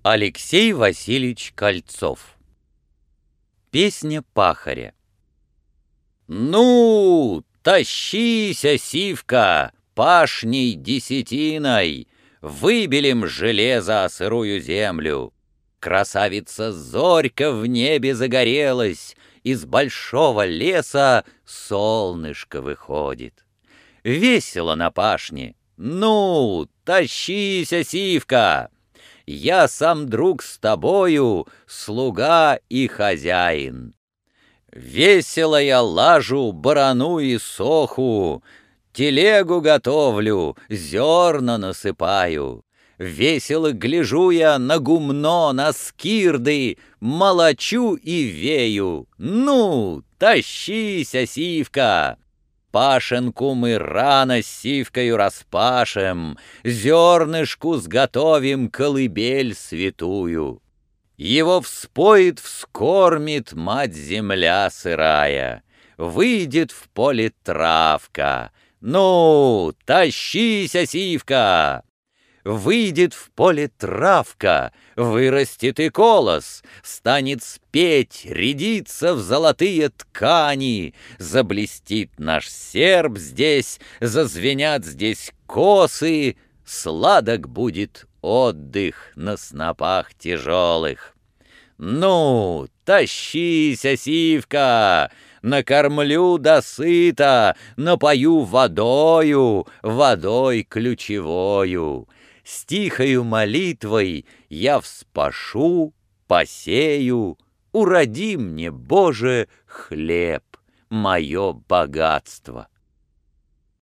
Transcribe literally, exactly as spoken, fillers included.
Алексей Васильевич Кольцов. Песня пахаря. Ну, тащися, сивка, пашней десятиной, выбелим железо о сырую землю. Красавица зорька в небе загорелась, из большого леса солнышко выходит. Весело на пашне. Ну, тащися, сивка! Я сам друг с тобою, слуга и хозяин. Весело я лажу барану и соху, телегу готовлю, зерна насыпаю. Весело гляжу я на гумно, на скирды, молочу и вею. Ну, тащися, сивка! Пашенку мы рано с сивкою распашем, зернышку сготовим колыбель святую. Его вспоит, вскормит мать-земля сырая, выйдет в поле травка. Ну, тащися, сивка! Выйдет в поле травка, вырастет и колос, станет спеть, рядиться в золотые ткани, заблестит наш серп здесь, зазвенят здесь косы, сладок будет отдых на снопах тяжелых. Ну, тащися, сивка! Накормлю досыта, напою водою, водой ключевою. С тихою молитвой я вспашу, посею, уроди мне, Боже, хлеб, мое богатство.